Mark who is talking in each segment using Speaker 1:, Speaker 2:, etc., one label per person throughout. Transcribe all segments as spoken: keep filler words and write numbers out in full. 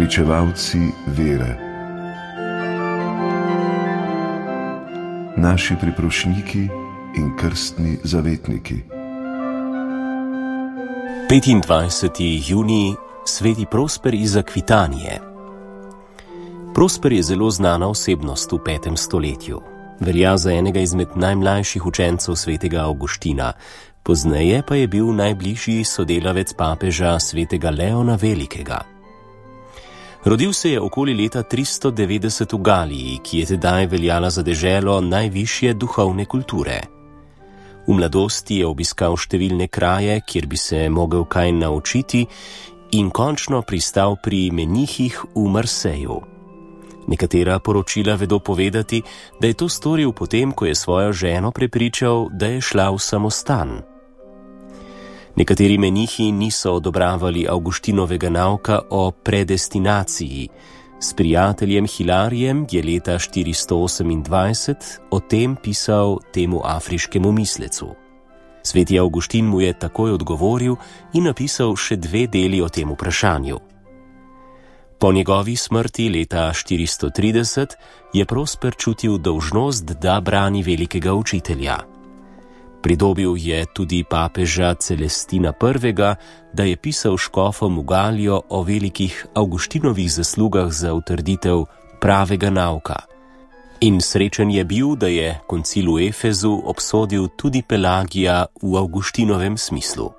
Speaker 1: pričevalci vere, naši priprošniki in krstni zavetniki.
Speaker 2: petindvajseti junij, sveti Prosper iz Akvitanije. Prosper je zelo znana osebnost v petem stoletju. Velja za enega izmed najmlajših učencev svetega Avguština, pozneje pa je bil najbližji sodelavec papeža svetega Leona Velikega. Rodil se je okoli leta tristo devetdeset v Galiji, ki je tedaj veljala za deželo najvišje duhovne kulture. V mladosti je obiskal številne kraje, kjer bi se mogel kaj naučiti, in končno pristal pri menihih v Marseju. Nekatera poročila vedo povedati, da je to storil potem, ko je svojo ženo prepričal, da je šla v samostan. Nekateri menihi niso odobravali Avguštinovega nauka o predestinaciji. S prijateljem Hilarijem je leta štiristo osemindvajset o tem pisal temu afriškemu mislecu. Sveti Avguštin mu je takoj odgovoril in napisal še dve deli o tem vprašanju. Po njegovi smrti leta štiristo trideset je Prosper čutil dolžnost, da brani velikega učitelja. Pridobil je tudi papeža Celestina prvega, da je pisal škofom v Galijo o velikih Avguštinovih zaslugah za utrditev pravega nauka. In srečen je bil, da je koncil v Efezu obsodil tudi Pelagija v Avguštinovem smislu.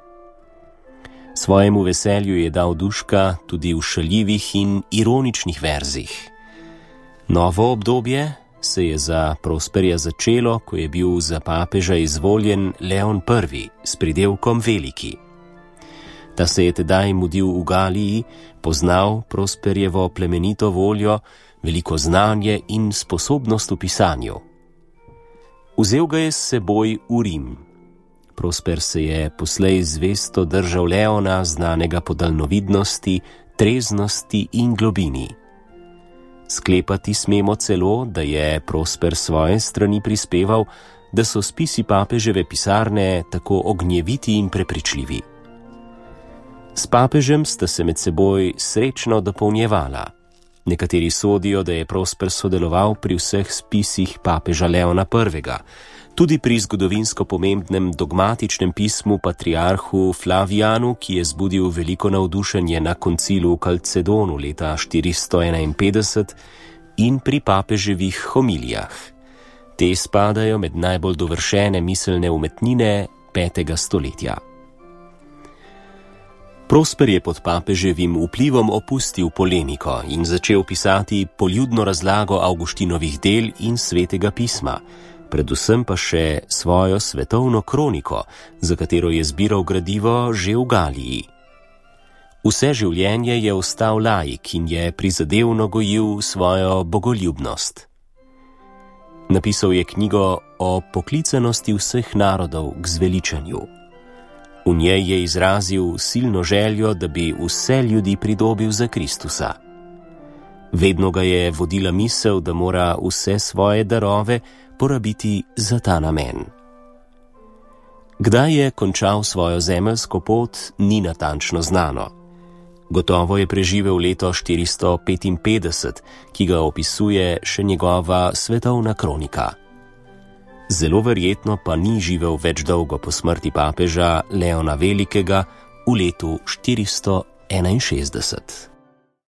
Speaker 2: Svojemu veselju je dal duška tudi v šaljivih in ironičnih verzih. Novo obdobje se je za Prosperja začelo, ko je bil za papeža izvoljen Leon prvi s pridelkom Veliki. Ta se je tedaj mudil v Galiji, poznal Prosperjevo plemenito voljo, veliko znanje in sposobnost v pisanju. Vzel ga je s seboj v Rim. Prosper se je poslej zvesto držal Leona, znanega po daljnovidnosti, treznosti in globini. Sklepati smemo celo, da je Prosper svoje strani prispeval, da so spisi papeževe pisarne tako ognjeviti in prepričljivi. S papežem sta se med seboj srečno dopolnjevala. Nekateri sodijo, da je Prosper sodeloval pri vseh spisih papeža Leona prvega, tudi pri zgodovinsko pomembnem dogmatičnem pismu patriarhu Flavijanu, ki je zbudil veliko navdušenje na koncilu v Kalcedonu leta štiristo enainpetdeset, in pri papeževih homilijah. Te spadajo med najbolj dovršene miselne umetnine petega stoletja. Prosper je pod papeževim vplivom opustil polemiko in začel pisati poljudno razlago Avguštinovih del in svetega pisma, predvsem pa še svojo svetovno kroniko, za katero je zbiral gradivo že v Galiji. Vse življenje je ostal laik in je prizadevno gojil svojo bogoljubnost. Napisal je knjigo o poklicanosti vseh narodov k zveličanju. V njej je izrazil silno željo, da bi vse ljudi pridobil za Kristusa. Vedno ga je vodila misel, da mora vse svoje darove porabiti za ta namen. Kdaj je končal svojo zemeljsko pot, ni natančno znano. Gotovo je preživel leto štiristo petinpetdeset, ki ga opisuje še njegova svetovna kronika. Zelo verjetno pa ni živel več dolgo po smrti papeža Leona Velikega v letu štiristo enainšestdeset.